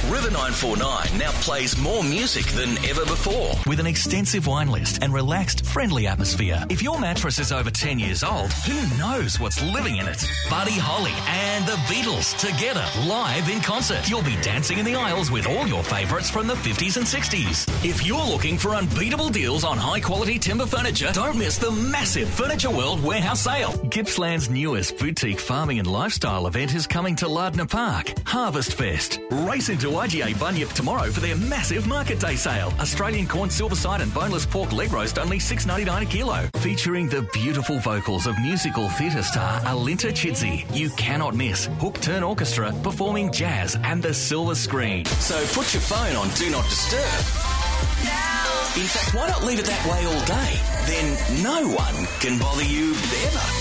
River 949 now plays more music than ever before. With an extensive wine list and relaxed, friendly atmosphere. If your mattress is over 10 years old, who knows what's living in it? Buddy Holly and the Beatles together, live in concert. You'll be dancing in the aisles with all your favourites from the 50s and 60s. If you're looking for unbeatable deals on high-quality timber furniture, don't miss the massive Furniture World Warehouse Sale. Gippsland's newest boutique farming and lifestyle event is coming to Lardner Park, Harvest Fest. Race into IGA Bunyip tomorrow for their massive Market Day sale. Australian corn, silverside and boneless pork leg roast only $6.99 a kilo. Featuring the beautiful vocals of musical theatre star Alinta Chidsey. You cannot miss Hook Turn Orchestra performing jazz and the silver screen. So put your phone on Do Not Disturb. In fact, why not leave it that way all day? Then no one can bother you ever.